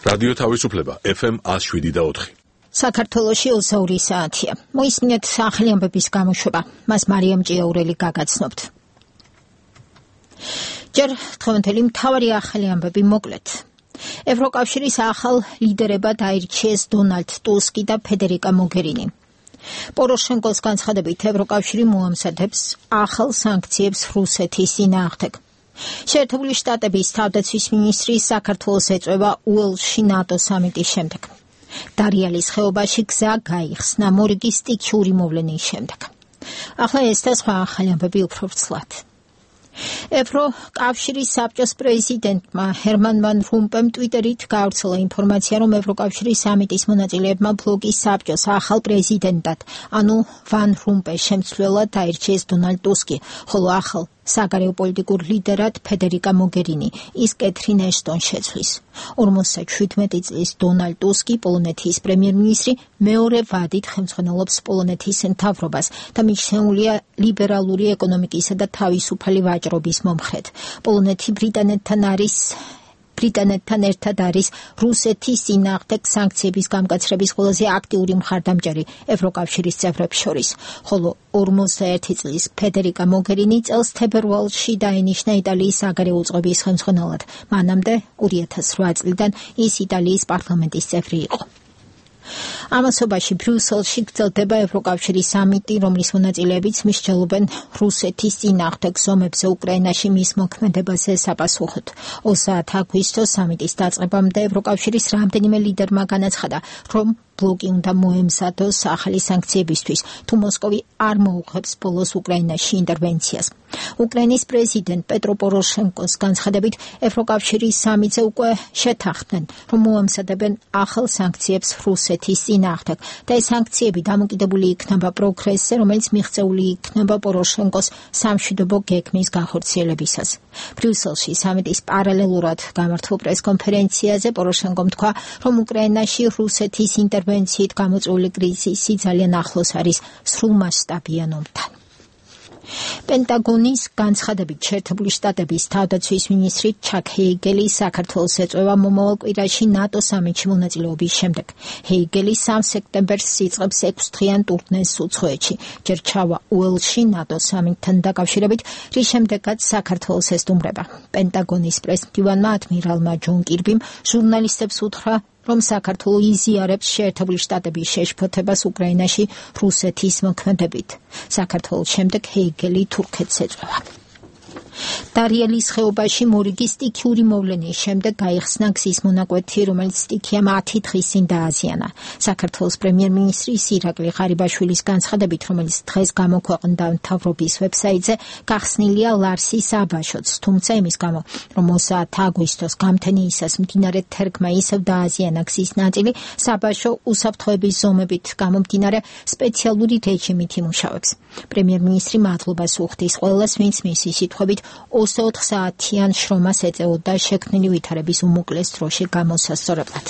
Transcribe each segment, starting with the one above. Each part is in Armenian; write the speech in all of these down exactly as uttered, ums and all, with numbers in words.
რადიო თავისუფლება ეფ ემ one oh seven და four. საქართველოში ოცდაორი საათია. მოისმინეთ ახალი ამბების გამოშვება. მას მარიამ ჭიაურელი გაგაცნობთ. ჯერ დღევანდელი მთავარი ახალი ამბები მოკლედ. ევროკავშირის ახალ ლიდერებად აირჩიეს დონალდ ტუსკი და ფედერიკა მოგერინი. პოროშენკოს განცხადებით ევროკავშირი მოამზადებს ახალ სანქციებს რუსეთის წინააღმდეგ. შეერთებული შტატების თავდაცვის მინისტრი საქართველოს ეწვევა უელსში ნატო სამიტის შემდეგ. დარიალის ხეობაში გზა გაიხსნა მორიგის სტიქიური მოვლენის შემდეგ. ახლა ეს და სხვა ახალი ამბები უფრო ვრცლად. ევროკავშირის საბჭოს პრეზიდენტმა ჰერმან ვან რომპემ ტვიტერით გაავრცელა ინფორმაცია, რომ ევროკავშირის სამიტის მონაწილეებმა ბლოკის საბჭოს ახალ პრეზიდენტად, ანუ ვან რომპეს შემცვლელად აირჩიეს დონალდ ტუსკი, ხოლო ახალ საგარეო პოლიტიკურ ლიდერად ფედერიკა მოგერინი, ის კეთრინ ეშტონ შეცვლის. ორმოცდაშვიდმეტი წლის დონალდ ტუსკი, პოლონეთის პრემიერ-მინისტრი, მეორე ვადით ხელმძღვანელობს პოლონეთის მთავრობას და მიჩნეულია ლიბერალური ეკონომიკისა და თავისუფალი ვაჭრობის მომხრედ. პოლონეთი ბრიტანეთთან არის ბრიტანეთთან ერთად არის რუსეთის წინააღმდეგ სანქციების გამკაცრების ყველაზე აქტიური მხარდამჭერი ევროკავშირის წევრებს შორის, ხოლო ორმოცდაერთი წლის ფედერიკა მოგერინი წელს თებერვალში დაინიშნა იტალიის საგარეო უწყების ხელმძღვანელად. მანამდე ორი ათას რვა წლიდან ის იტალიის პარლამენტის წევრი იყო. ამასობაში ბრიუსელში გრძელდება ევროკავშირის სამიტი, რომლის მონაწილეებიც მსჯელობენ რუსეთის წინააღმდეგ ზომებზე უკრაინაში მის მოქმედებაზე საპასუხოდ. ოცდაათი აგვისტოს სამიტის დაწყებამდე ევროკავშირის რამდენიმე ლიდერმა განაცხადა, რომ ბლოკი უნდა მოემზადოს ახალი სანქციებისთვის, თუ მოსკოვი არ მოუღებს ბოლოს უკრაინაში ინტერვენციას. უკრაინის პრეზიდენტ პეტრო პოროშენკოს განცხადებით, ევროკავშირის სამიტზე უკვე შეთანხმდნენ, რომ მოემზადებენ ახალ სანქციებს რუსეთის წინააღმდეგ და ეს სანქციები დამოკიდებული იქნება პროგრესზე, რომელიც მიღწეული იქნება პოროშენკოს სამშვიდობო გეგმის განხორციელებისას. ბრიუსელში სამიტის პარალელურად გამართულ პრესკონფერენციაზე პოროშენკომ თქვა, რომ უკრაინაში რუსეთის ინტერვენციით გამოწვეული კრიზისი ძალიან ახლოს არის სრულმასშტაბიან ომთან. პენტაგონის განცხადებით შეერთებული შტატების თავდაცვის მინისტრი ჩაკ ჰეიგელი საქართველოს ეწვევა მომავალ კვირაში ნატო სამიტში მონაწილეობის შემდეგ. ჰეიგელი სამ სექტემბერს იწყებს ექვსდღიან ტურნეს უცხოეთში, ჯერ ჩავა უელსში ნატო სამიტთან დაკავშირებით, რის შემდეგაც საქართველოს ესტუმრება. პენტაგონის პრეს-მდივანმა ადმირალმა ჯონ კირბიმ ჟურნალისტებს უთხრა, რომ საქართველო იზიარებს შეერთებული შტატების შეშფოთებას უკრაინაში რუსეთის მოქმედებით. საქართველოს შემდეგ ჰეიგელი თურქეთს ეწვევა. დარიელის ხეობაში მორიგის სტიქიური მოვლენის შემდეგ გაიხსნა გზის მონაკვეთი, რომელიც სტიქიამ ათი დღის წინ დააზიანა. საქართველოს პრემიერ-მინისტრის ირაკლი ღარიბაშვილის განცხადებით, რომელიც დღეს გამოქვეყნდა მთავრობის ვებსაიტზე, გახსნილია ლარსის აბაშოც, თუმცა იმის გამო, რომ ოცდაათი აგვისტოს გამთენიისას მდინარე თერგმა ისევ დააზიანა გზის ნაწილი, საბაშო უსაფრთხოების ზომებით გამომდინარე სპეციალური რეჟიმით იმუშავებს. პრემიერ-მინისტრი მადლობას უხდის ყველას, ვინც მისი სიტყვებით ოცდაოთხ საათიან შრომას ეწეოდა შექმნილი ვითარების უმოკლეს დროში გამოსასწორებლად.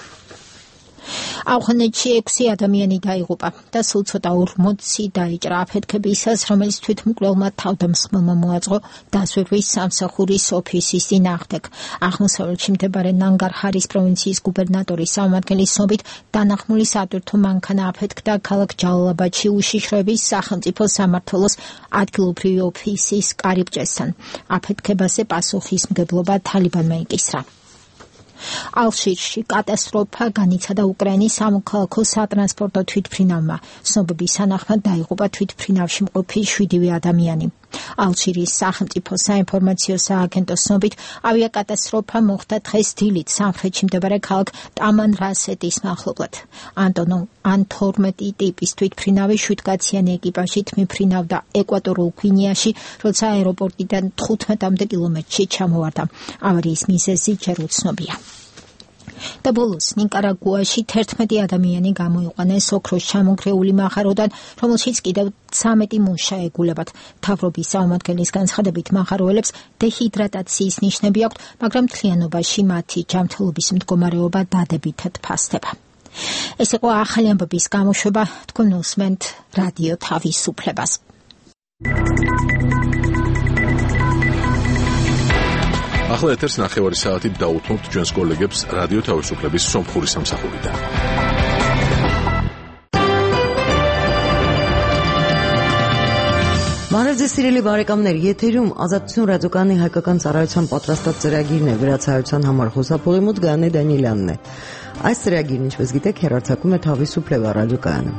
ავღანეთში ექვსი ადამიანი დაიღუპა და სულ ცოტა ორმოცი დაიჭრა აფეთქებისას, რომელიც თვითმკვლელმა თავდამსხმელმა მოაწყო დაზვერვის სამსახურის ოფისის წინააღმდეგ. აღმოსავლეთში მდებარე ნანგარჰარის პროვინციის გუბერნატორის წარმომადგენლის ცნობით, დანახმული სატვირთო მანქანა აფეთქდა ქალაქ ჯალალაბადში უშიშროების სახელმწიფო სამმართველოს ადგილობრივი ოფისის კარიბჭესთან. აფეთქებაზე პასუხისმგებლობა თალიბანმა იკისრა. ალჟირში კატასტროფა განიცადა უკრაინის სამოქალაქო სატრანსპორტო თვითმფრინავმა. ცნობების თანახმად დაიღუპა თვითმფრინავში მყოფი შვიდივე ადამიანი. ალჟირის სახელმწიფო საინფორმაციო სააგენტოს ცნობით, ავიაკატასტროფა მოხდა დღეს დილით სამხრეთში მდებარე ქალაქ ტამან-რასეთის მახლობლად. ან თორმეტი ტიპის თვითმფრინავი შვიდკაციანი ეკიპაჟით მიფრინავდა ეკვატორულ გვინეაში, როცა აეროპორტიდან თხუთმეტამდე კილომეტრში ჩამოვარდა. ავარიის მიზეზი ჯერ უცნობია. და ბოლოს ნიკარაგუაში თერთმეტი ადამიანი გამოიყვანეს ოქროს ჩამონგრეული მაღაროდან, რომელშიც კიდევ ცამეტი მუშა ეგულებათ. მთავრობის წარმომადგენლის განცხადებით, მაღაროელებს დეჰიდრატაციის ნიშნები აქვთ, მაგრამ მთლიანობაში მათი ჯანმრთელობის მდგომარეობა დადებითად ფასდება. ეს იყო ახალი ამბების გამოშვება, თქვენ უსმენთ რადიო თავისუფლებას. ახლა ეთერს ნახევარი საათით დაუთმობთ ჩვენს კოლეგებს რადიო თავისუფლების სომხური სამსახურიდან. Բարև սիրելի բարեկամներ, եթերում ազատություն ռադիոկայանի հայկական ծառայության պատրաստած ծրագիրն է, վերացայության համար խոսափողի մոտ Գայանե Դանիելյանն է։ Այս ծրագիրն, ինչպես գիտեք, հեռարձակում է Თავისუფლება ռադիոկայանը։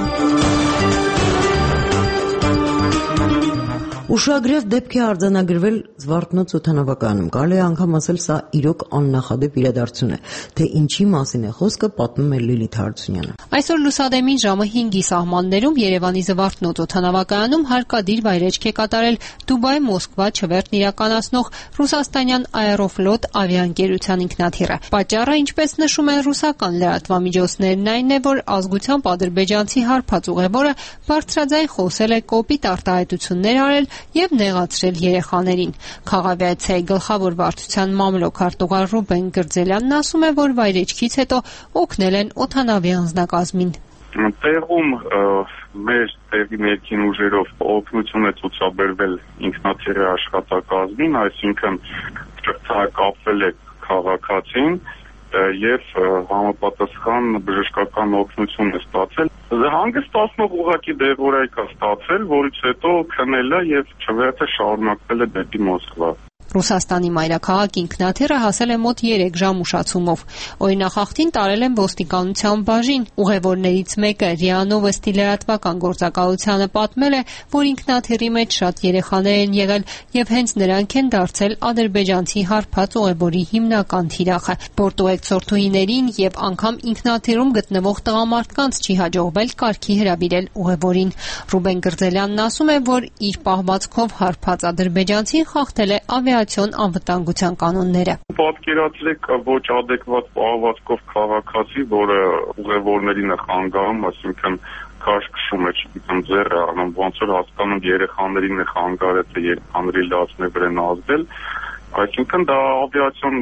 Ուշագրավ դեպք է արձանագրվել Զվարթնոց օդանավակայանում։ Կարելի է անգամ ասել, սա իրոք աննախադեպ իրադարձություն է, թե ինչի մասին է խոսքը, պատմում է Լիլիթ Հարությունյանը։ Այսօր լուսադեմին ժամը հինգի սահմաններում Երևանի Զվարթնոց օդանավակայանում հարկադիր վայրեջք է կատարել Դուբայ-Մոսկվա չվերթն իրականացնող ռուսաստանյան Aeroflot ավիաընկերության ինքնաթիռը։ Պատճառը, ինչպես նշում են ռուսական լրատվամիջոցներն, այն է, որ ազգությամբ ադրբեջանցի հարբած ուղևորը բարձրաձայն խոսել է կոպիտ արտահայտություններ արել եւ նեղացրել երեխաներին։ Խաղավիացիայի գլխավոր վարչության մամլոք արտուղար Ռուբեն Գրձելյանն ասում է, որ վայրեջքից հետո օգնել են օդանավի անձնակազմին։ Տեղում մեր տեղի ներքին ուժերով օգնություն է ցուցաբերվել ինքնաթիռի աշխատակազմին, այսինքն կապվել է քաղաքացին եւ համապատասխան բժշկական օգնություն է ստացել։ Հանգստացնող ուղղակի դեղորայք է ստացել, որից հետո քնել է եւ չվերթը շարունակվել է դեպի Մոսկվա։ Ռուսաստանի մայրաքաղաք ինքնաթիռը հասել է մոտ երեք ժամ ուշացումով։ Օրինախախտին տարել են ոստիկանության բաժին։ Ուղևորներից մեկը րիա Նովոստի լրատվական գործակալությանը պատմել է, որ ինքնաթիռի մեջ շատ երեխաներ են եղել եւ հենց նրանք են դարձել ադրբեջանցի հարբած ուղևորի հիմնական թիրախը։ Պորտուեկցորթուհիներին եւ անգամ ինքնաթիռում գտնվող տղամարդկանց չի հաջողվել կարգի հրավիրել ուղևորին։ Ռուբեն Գրձելյանն ասում է, որ իր պահվածքով հարբած ադրբեջանցին խախտել է ավիացիոն անվտանգության կանոնները։ Պատկերացրեք ոչ adekvat պահվածքով քաղաքացի, որը ուղևորներին է խանգարում, այսինքն քաշքշում է, չգիտեմ, ձեռը առնում, ոնց որ հասկանում երեխաներին է խանգարել, թե երեխաների լացներ են ազդել, այսինքն դա ավիացիոն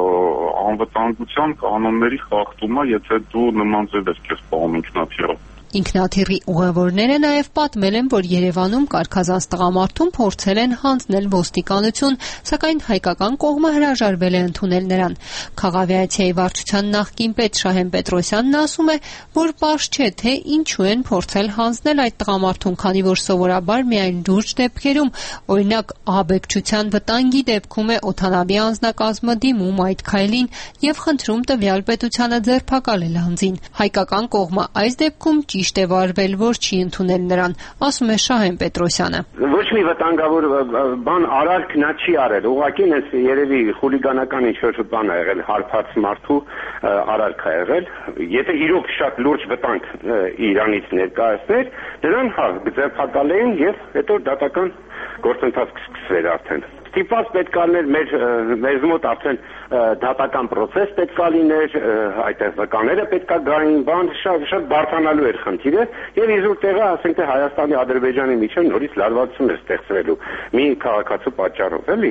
անվտանգության կանոնների խախտում է, եթե դու նման ձև ես քեզ պահում ինքնաթիռով։ Ինքնաթիռի ուղևորները նաև պատմել են, որ Երևանում կարգազանց տղամարդուն փորձել են հանձնել ոստիկանություն, սակայն հայկական կողմը հրաժարվել է ընդունել նրան։ Խաղավիացիայի վարչության նախկին պետ Շահեն Պետրոսյանն ասում է, որ պարզ չէ, թե ինչու են փորձել հանձնել այդ տղամարդուն, քանի որ սովորաբար միայն լուրջ դեպքերում, օրինակ ահաբեկչության վտանգի դեպքում է օդանավի անձնակազմը դիմում այդ քայլին եւ խնդրում տվյալ պետությանը ձերբակալել անձին։ Հայկական կողմը այս դեպքում ճիշտ է վարվել, որ չի ընդունել նրան, ասում է Շահեն Պետրոսյանը։ Ոչ մի վտանգավոր բան արարք նա չի արել, ուղղակի նես երևի խուլիգանական ինչ-որ բան ա եղել, հարբած մարդու արարք ա եղել, եթե իրոք շատ լուրջ վտանգ Իրանից ներկայացներ, նրան հա ձերբակալեին եւ հետո դատական գործընթաց կսկսվեր արդեն։ Ստիպված պետք է լիներ մեր մեզ մոտ արդեն դատական process պետք է լիներ, այդտեղ վկաները պետք է գային, բան շատ շատ բարդանալու էր խնդիրը եւ իզուր տեղը, ասենք թե Հայաստանի Ադրբեջանի միջև նորից լարվածություն է ստեղծվելու մի քաղաքացու պատճառով, էլի,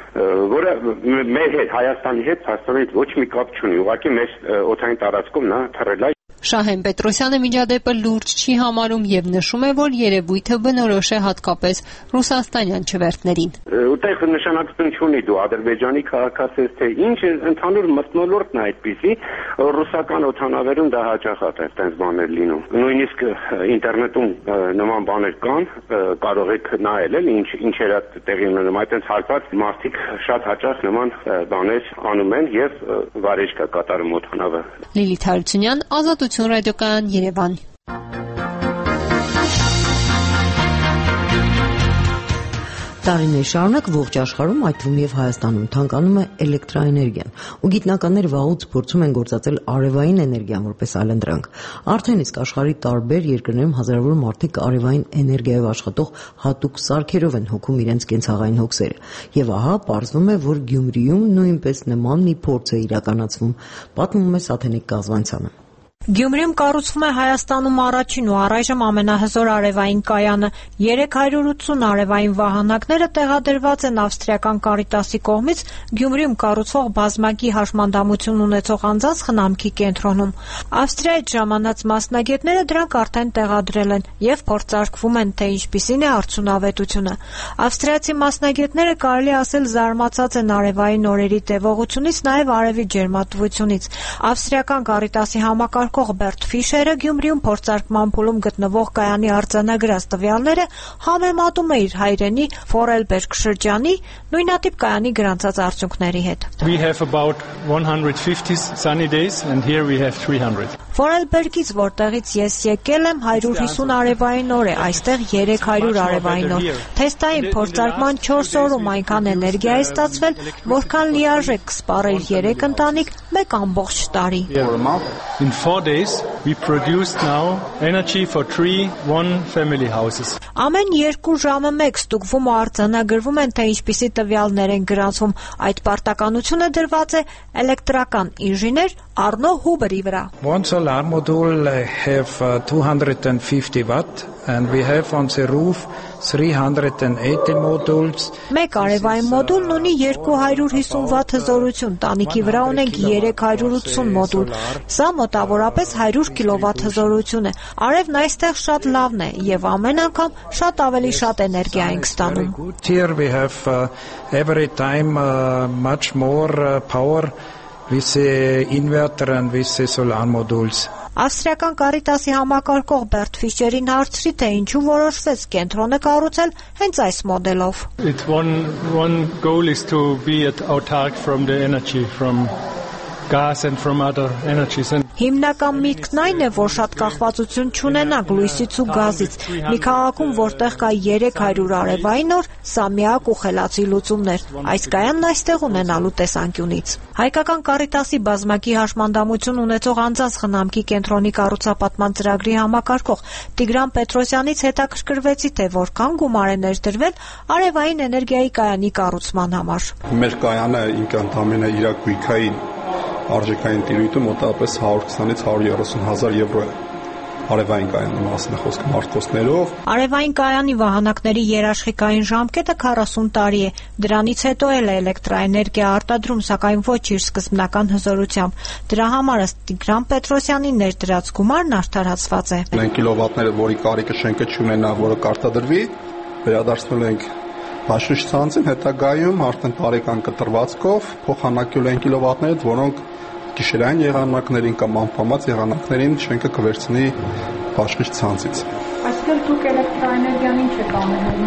որը մեր հետ Հայաստանի հետ հաստատել ոչ մի կապ չունի, ուղղակի մեր օդային տարածքում նա թռել է։ Շահեն Պետրոսյանը միջադեպը լուրջ չի համարում եւ նշում է, որ երևույթը բնորոշ է հատկապես ռուսաստանյան չվերթներին։ Ուտեղ նշանակություն չունի դու Ադրբեջանի քաղաքացի ես, թե ինչ ընդհանուր մթնոլորտն է այդպիսի, ռուսական օդանավերում դա հաճախ է այդպես բաներ լինում։ Նույնիսկ ինտերնետում նման բաներ կան, կարող եք նայել, էլ ինչ ինչեր է տեղի ունենում, այդպես հարբած մարդիկ շատ հաճախ նման բաներ անում են եւ վարեջք է կատարում օդանավը։ Լիլիթ Հարությունյան, Ազատություն ռադիոկայան, Երևան։ Տարիներ շարունակ ողջ աշխարհում, այդ թվում եւ Հայաստանում թանկանում է էլեկտրաէներգիան, ու գիտնականները վաղուց փորձում են գործածել արևային էներգիան որպես այլընտրանք։ Արդեն իսկ աշխարհի տարբեր երկրներում հազարավոր մարդիկ արևային էներգիայով աշխատող հատուկ սարքերով են հոգում իրենց կենցաղային հոգսերը։ Եվ ահա պարզվում է, որ Գյումրիում նույնպես նման մի փորձ է իրականացվում, պատմում է Սաթենիկ Կազվանցյանը։ Գյումրիում կառուցվում է Հայաստանում առաջին ու առայժմ ամենահզոր արևային կայանը։ երեք հարյուր ութսուն արևային վահանակները տեղադրված են ավստրիական Կարիտասի կողմից Գյումրիում կառուցվող բազմակի հաշմանդամություն ունեցող անձանց խնամքի կենտրոնում։ Ավստրիայից ժամանած մասնագետները դրանք արդեն տեղադրել են եւ փորձարկվում են, թե ինչպիսին է արդյունավետությունը։ Ավստրիացի մասնագետները, կարելի ասել, զարմացած են արևային օրերի տևողությունից, նաեւ արևի ջերմատվությունից։ Ավստրիական Կարիտասի համակարգող Բերտ Ֆիշերը Գյումրիում փորձարկման փուլում գտնվող կայանի արձանագրած տվյալները համեմատում է իր հայրենի Ֆորելբերգ շրջանի նույնատիպ կայանի գրանցած արդյունքների հետ։ We have about one hundred fifty sunny days and here we have three hundred. Ֆորելբերգից, որտեղից ես եկել եմ, հարյուր հիսուն արևային օր է, այստեղ երեք հարյուր արևային օր։ Թեստային փորձարկման չորս օրում այնքան էներգիա է ստացվել, որքան լիարժեք կսպառեր երեք ընտանիք մեկ ամբողջ տարի։ In four days we produced now energy for three one family houses. Ամեն երկու ժամը մեկ ստուգվում ու արձանագրվում են, թե ինչպիսի տվյալներ են գրանցվում։ Այդ պարտականությունը դրված է էլեկտրական ինժեներ Arno Huber-ի վրա։ One solar module have uh, two hundred fifty watt and we have on the roof three hundred eighty modules. Մեկ արևային մոդուլն ունի երկու հարյուր հիսուն վատ հզորություն, տանիքի վրա ունենք երեք հարյուր ութսուն մոդուլ։ Սա մոտավորապես հարյուր կիլովատ հզորություն է։ Արևն այստեղ շատ լավն է եւ ամեն անգամ շատ ավելի շատ էներգիա ենք ստանում։ Here we have uh, every time uh, much more uh, power with the inverter and with the solar modules. Ավստրիական Կարիտասի համակարգող Բերտ Ֆիշերին հարցրի, թե ինչու որոշվեց կենտրոնը կառուցել հենց այս մոդելով։ It's one one goal is to be autark from the energy from gas and from other energies and Հիմնական միտքն այն է, որ շատ կախվածություն չունենանք լույսից ու գազից։ Մի քաղաքում, որտեղ կա երեք հարյուր արևային օր, սա միակ ու խելացի լուծումն էր։ Այս կայանն այստեղ ունենալու տեսանկյունից։ Հայկական Կարիտասի բազմակի հաշմանդամություն ունեցող անձանց խնամքի կենտրոնի կառուցապատման ծրագրի համակարգող Տիգրան Պետրոսյանից հետաքրքրվեցի, թե որքան գումար է ներդրվել արևային էներգիայի կայանի կառուցման համար։ Մեր կայանը ինքը ընդամենը իր գույքային արժեքային տիրույթը մոտավորապես հարյուր քսանից հարյուր երեսուն հազար եվրո է։ Արևային կայանի մասին է խոսքը մարտկոցներով։ Արևային կայանի վահանակների երաշխիքային ժամկետը քառասուն տարի է։ Դրանից հետո էլ է էլեկտրաէներգիա արտադրում, սակայն ոչ իր սկզբնական հզորությամբ։ Դրա համար ըստ Տիգրան Պետրոսյանի ներդրած գումարն արդարացված է։ Մենք կիլովատները, որի կարիքը շենքը չունենա, որը կարտադրվի, վերադարձնել ենք Բաշխիչ ցանցին, հետագայում արդեն տարեկան կտրվածքով փոխանակել են կիլովատները, որոնք գիշերային եղանակներին կամ անպամած եղանակներին շենքը կվերցնի բաշխիչ ցանցից։ Այսինքն դուք էլեկտրաէներգիան ինչ եք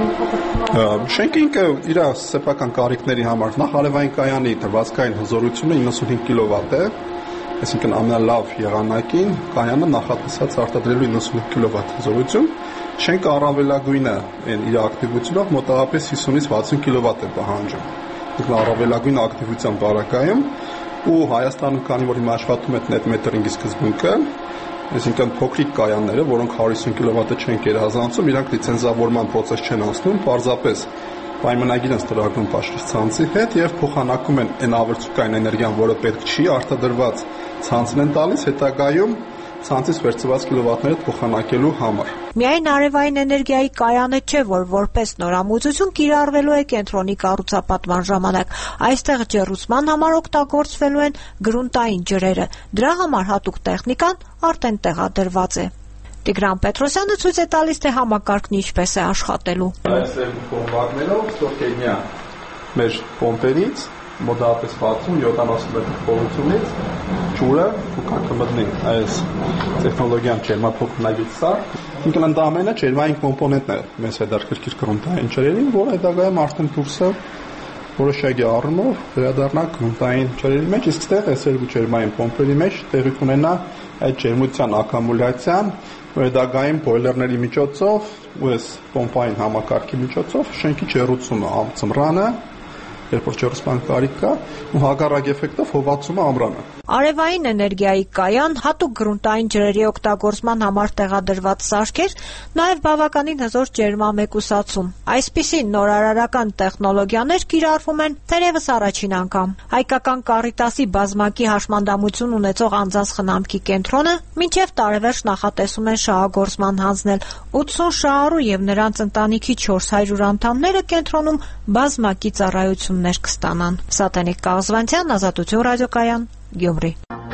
անել։ Շենքը ինքը իր սեփական կարիքների համար նախ արևային կայանի դրվածքային հզորությունը իննսունհինգ կիլովատ է, այսինքն ամենալավ եղանակին կայանը նախատեսած արտադրելու իննսունհինգ կիլովատ հզորություն։ Շենքը առավելագույնը իր ակտիվությունով մոտավորապես հիսունից վաթսուն կիլովատ է պահանջում։ Դա առավելագույն ակտիվության բարակայում ու Հայաստանում, քանի որ հիմա աշխատում է net metering-ի սկզբունքը, այսինքն փոքրիկ կայանները, որոնք հարյուր հիսուն կիլովատը չեն գերազանցում, իրանք լիցենզավորման process չեն անցնում, պարզապես պայմանագիր են ստորագրում բաշխիչ ցանցի հետ եւ փոխանակում են այն ավերծուկային էներգիան, որը պետք չի արտադրված ցանցն են տալիս, հետագայում ցանցից վերցված կիլովատները փոխանակելու համար։ Միայն արևային էներգիայի կայանը չէ, որ որպես նորամուծություն կիրառվելու է կենտրոնի կառուցապատման ժամանակ։ Այստեղ ջեռուցման համար օգտագործվելու են գրունտային ջրերը։ Դրա համար հատուկ տեխնիկան արդեն տեղադրված է։ Տիգրան Պետրոսյանը ցույց է տալիս, թե համակարգն ինչպես է աշխատելու։ Այս կոմբակներով ստոկենյա մեր պոմպերից մոտավորապես վաթսուն յոթանասուն մետր խորությունից ջուրը ուղղակի կմտնի այս տեխնոլոգիան ջերմափոխնագից սա ինքն ընդամենը ջերմային կոմպոնենտն է մեզ հետաքրքիր գրունտային ջրերին, որը հետագայում արդեն դուրսը որոշակի առումով վերադառնա գրունտային ջրերի մեջ, իսկ ստեղ այս երկու ջերմային պոմպերի մեջ տեղի կունենա այդ ջերմության ակումուլյացիան, հետագայում բոյլերների միջոցով ու այս պոմպային համակարգի միջոցով շենքի ջեռուցումը ամծմռանը երբ որ ջեռուցման կարիք կա ու հակառակ էֆեկտով հովացումը ամռանը։ արևային էներգիայի կայան, հատուկ գրունտային ջրերի օգտագործման համար տեղադրված սարքեր, նաև բավականին հզոր ջերմամեկուսացում։ Այսպիսի նորարարական տեխնոլոգիաներ կիրառվում են թերևս առաջին անգամ։ Հայկական Կառիտասի բազմակի հաշմանդամություն ունեցող անձանց խնամքի կենտրոնը մինչև տարեվերջ նախատեսում են շահագործման հանձնել ութսուն շահառու և նրանց ընտանիքի չորս հարյուր անդամները կենտրոնում բազմակի ծառայություններ կստանան։ Սատենիկ Կաղզվանցյան, Ազատություն ռադիոկայան, Գյումրի։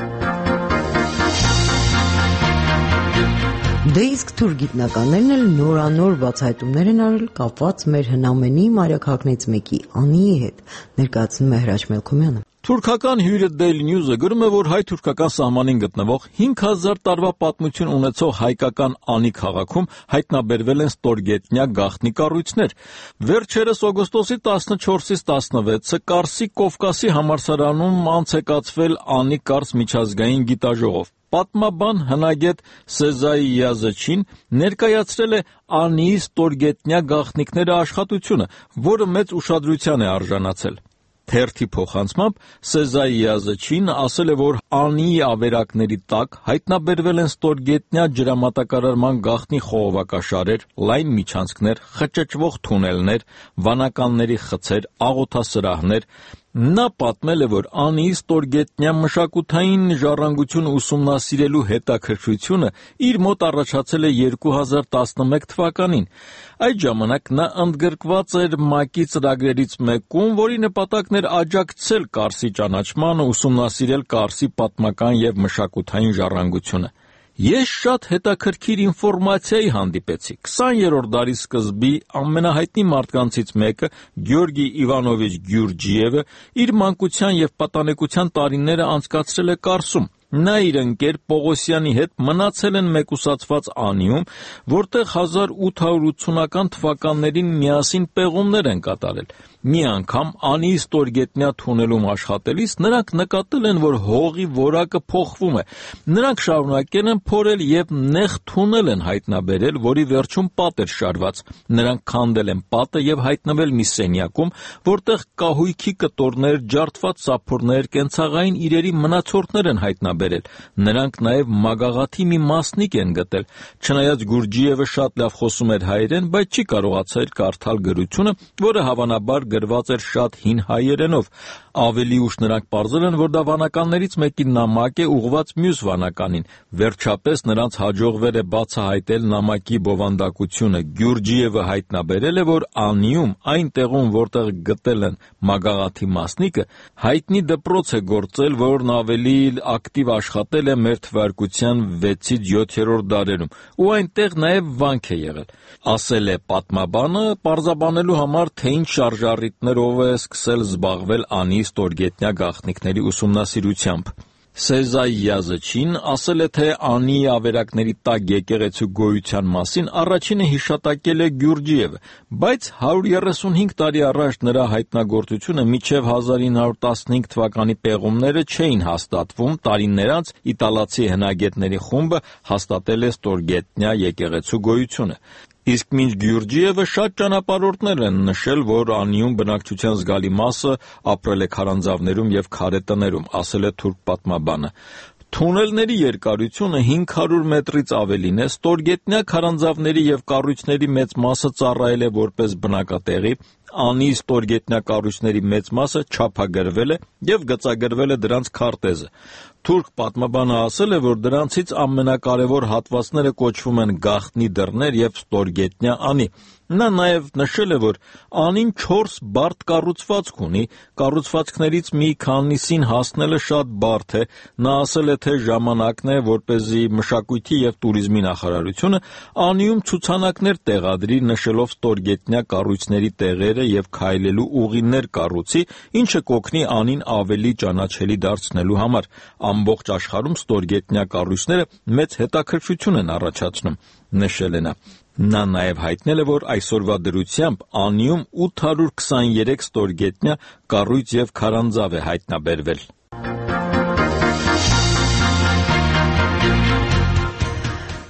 Դե իսկ թուր գիտնականներն էլ նորանոր բացահայտումներ են արել կապված մեր հնամենի մայրաքաղաքներից մեկի Անիի հետ, ներկայացնում է Հրաչ Մելքոմյանը։ Թուրքական հյուրը Daily News-ը գրում է, որ հայ-թուրքական սահմանին գտնվող հինգ հազար տարվա պատմություն ունեցող հայկական Անի քաղաքում հայտնաբերվել են ստորգետնյա գաղտնի կառույցներ։ Վերջերս օգոստոսի տասնչորսից տասնվեցը Կարսի Կովկասի համալսարանում անց է կացվել Անի կարծ միջազգային գիտաժողով։ Պատմաբան հնագետ Սեզայի Յազեչին ներկայացրել է Անիի ստորգետնյա գաղտնիքները աշխատությունը, որը մեծ ուշադրության է արժանացել։ Թերթի փոխանցմամբ Սեզայի Յազեչին ասել է, որ Անիի ավերակների տակ հայտնաբերվել են ստորգետնյա ջրամատակարարման գաղտնի խողովակաշարեր, լայն միջանցքներ, խճճվող թունելներ, վանականների խցեր, աղոթասրահներ։ Նա պատմել է, որ Անիի ստորգետնյա մշակութային ժառանգությունը ուսումնասիրելու հետաքրքրությունը իր մոտ առաջացել է երկու հազար տասնմեկ թվականին։ Այդ ժամանակ նա ընդգրկված էր ՄԱԿ-ի ծրագրերից մեկում, որի նպատակն էր աջակցել Կարսի ճանաչմանը, ուսումնասիրել Կարսի պատմական և մշակութային ժառանգությունը։ Ես շատ հետաքրքիր ինֆորմացիայի հանդիպեցի։ քսաներորդ դարի սկզբի ամենահայտնի մարդկանցից մեկը, Գյորգի Իվանովիչ Գյուրջիևը, իր մանկության և պատանեկության տարիները անցկացրել է Կարսում։ Նա իր ընկեր Պողոսյանի հետ մնացել են մեկուսացված Անիում, որտեղ հազար ութ հարյուր ութսունական թվականներին միասին պեղումներ են կատարել։ Մի անգամ Անիի ստորգետնյա թունելում աշխատելիս նրանք նկատել են, որ հողի որակը փոխվում է։ Նրանք շարունակել են փորել և նեղ թունել են հայտնաբերել, որի վերջում պատ էր շարված։ Նրանք քանդել են պատը և հայտնվել մի սենյակում, որտեղ կահույքի կտորներ, ջարդված սափորներ, կենցաղային իրերի մնացորդներ են հայտնաբերել։ Նրանք նաև մագաղաթի մի մասնիկ են գտել։ Չնայած Գյուրջիևը շատ լավ խոսում էր հայերեն, բայց չի կարողացել կարդալ գրությունը, որը հավանաբար գրված էր շատ հին հայերենով։ Ավելի ուշ նրանք պարզել են, որ դա վանականներից մեկի նամակ է ուղղված մյուս վանականին։ Վերջապես նրանց հաջողվել է բացահայտել նամակի բովանդակությունը։ Գյուրջիևը հայտնաբերել է, որ Անիում, այն տեղում, որտեղ գտել են մագաղաթի մասնիկը, հայտնի դպրոց է գործել, որն ավելի ակտիվ աշխատել է մեր թվարկության վեցից յոթերորդ դարերում, ու այնտեղ նաև վանք է եղել։ Ասել է պատմաբանը, պարզաբանելու համար, թե ինչ շարժառիթներով է սկսել զբաղվել Անիի ստորգետնյա գաղտնիքների ուսումնասիրությամբ։ Սեզայի Յազեչին ասել է, թե Անիի ավերակների տակ եկեղեցու գոյության մասին առաջինը հիշատակել է Գյուրջիևը, բայց հարյուր երեսունհինգ տարի առաջ նրա հայտնագործությունը մինչև հազար ինը հարյուր տասնհինգ թվականի պեղումները չէին հաստատվում, տարիներ անց իտալացի հնագետների խումբը հաստատել է ստորգետնյա եկեղեցու գոյությունը։ Իսկ մինչ Գյուրջիևը շատ ճանապարհորդներ են նշել, որ Անիում բնակչության զգալի մասը ապրել է քարանձավներում և քարե տներում, ասել է թուրք պատմաբանը։ Թունելների երկարությունը հինգ հարյուր մետրից ավելին է, ստորգետնյա քարանձավների և կառույցների մեծ մասը ծառայել է որպես բնակատեղի, Անիի ստորգետնյա կառույցների մեծ մասը չափագրվել է և գծագրվել է դրանց քարտեզը։ Թուրք պատմաբանը ասել է, որ դրանցից ամենակարևոր հատվածները կոչվում են գաղտնի դռներ և ստորգետնյա Անի։ Նա նաև նշել է, որ Անին չորս բարդ կառուցվածք ունի, կառուցվածքներից մի քանիսին հասնելը շատ բարդ է։ Նա ասել է, թե ժամանակն է, որպեսզի մշակույթի և տուրիզմի նախարարությունը Անիում ցուցանակներ տեղադրի, նշելով ստորգետնյա կառույցների տեղերը և քայլելու ուղիներ կառուցի, ինչը կօգնի Անին ավելի ճանաչելի դարձնելու համար։ Ամբողջ աշխարհում ստորգետնյա կառույցները մեծ հետաքրքրություն են առաջացնում, նշել է նա։ Նա նաև հայտնել է, որ այսօրվա դրությամբ Անիում ութ հարյուր քսաներեք ստորգետնյա կառույց և քարանձավ է հայտնաբերվել։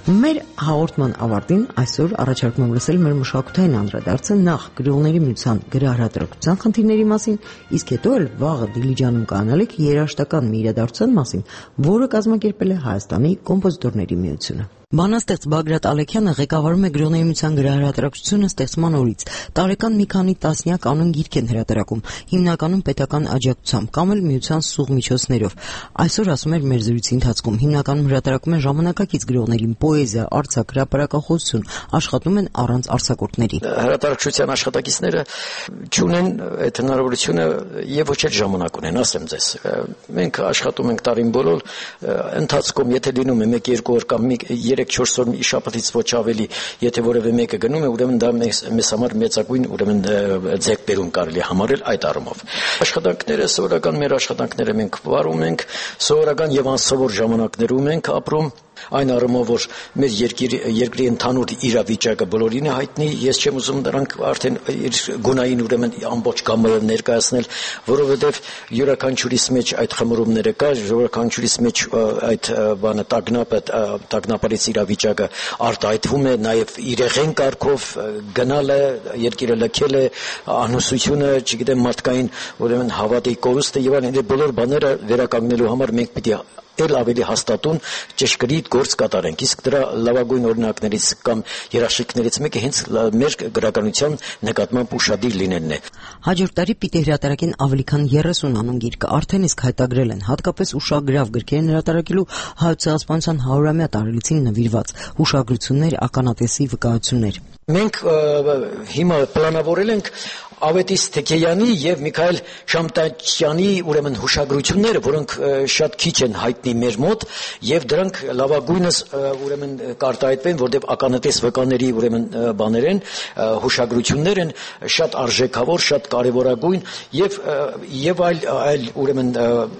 Մեր հաղորդման ավարտին այսօր առաջարկում եմ լսել մեր մշակութային անդրադարձը նախ գրողների միության գրահրատարակության խնդիրների մասին, իսկ հետո էլ վաղը Դիլիջանում կանալիք երաժշտական մի իրադարձության մասին, որը կազմակերպել է Հայաստանի կոմպոզիտորների միությունը։ Բանաստեղծ Բագրատ Ալեքյանը ղեկավարում է գրողների միության գրահրատարակությունը ստեղծման օրից։ Տարեկան մի քանի տասնյակ անուն գիրք են հրատարակում, հիմնականում պետական աջակցությամբ կամ էլ միության սուղ միջոցներով։ Այսօր, ասում էր մեր զրույցի ընթացքում, հիմնականում հրատարակում են ժամանակակից գրողներին պոեզիա, արձակ, հրապարակախոսություն, աշխատում են առանց արձակորդների։ Հրատարակչության աշխատակիցները չունեն այդ հնարավորությունը եւ ոչ էլ ժամանակ ունեն, ասեմ ձեզ։ Մենք աշխատում ենք տարին բոլոր ընթացքում, եթե լինում է մեկ-երկու օր կամ երեք-չորս օր շաբաթից ոչ ավելի, եթե որևէ մեկը գնում է, ուրեմն դա մեզ, մեզ համար մեծագույն ուրեմն ձեռքբերում կարելի համարել այդ առումով։ Աշխատանքները, սովորական մեր աշխատանքները մենք վարում ենք, սովորական եւ անսովոր ժամանակներում ենք ապրում։ Այն առումով, որ մեր երկրի, երկրի ընդհանուր իրավիճակը բոլորին է հայտնի, ես չեմ ուզում դրանք արդեն իր գունային ուրեմն ամբողջ գամմայով ներկայացնել, որովհետև յուրաքանչյուրիս մեջ այդ խմորումները կա, յուրաքանչյուրիս մեջ այդ բանը տագնապը, տագնապարից իրավիճակը արտահայտվում է, նաև իրեղեն կարգով գնալը, երկիրը լքելը, անհուսությունը, չգիտեմ, մարդկային ուրեմն հավատի կորուստը եւ այլն, բոլոր բաները վերականգնելու համար մենք պիտի էլ ավելի հաստատուն ճշգրիտ գործ կատարենք, իսկ դրա լավագույն օրինակներից կամ երաշխիքներից մեկը հենց մեր գրականության նկատմամբ ուշադիր լինելն է։ Հաջորդ տարի պիտի հրատարակեն ավելի քան երեսուն անուն գիրք, արդեն իսկ հայտագրել են, հատկապես ուշագրավ գրքեր են հրատարակելու Հայոց ցեղասպանության հարյուրամյա տարելիցին նվիրված հուշագրություններ, ականատեսի վկայություններ։ Մենք հիմա պլանավորել ենք Ավետիս Թեքեյանի եւ Միքայել Շամտաչյանի ուրեմն հուշագրությունները, որոնք շատ քիչ են հայտնի մեր մոտ, եւ դրանք լավագույնս ուրեմն կարտահայտվեն, որտեղ ականատես վկաների ուրեմն բաներ են, հուշագրություններ են, շատ արժեքավոր, շատ կարեւորագույն եւ եւ այլ այլ ուրեմն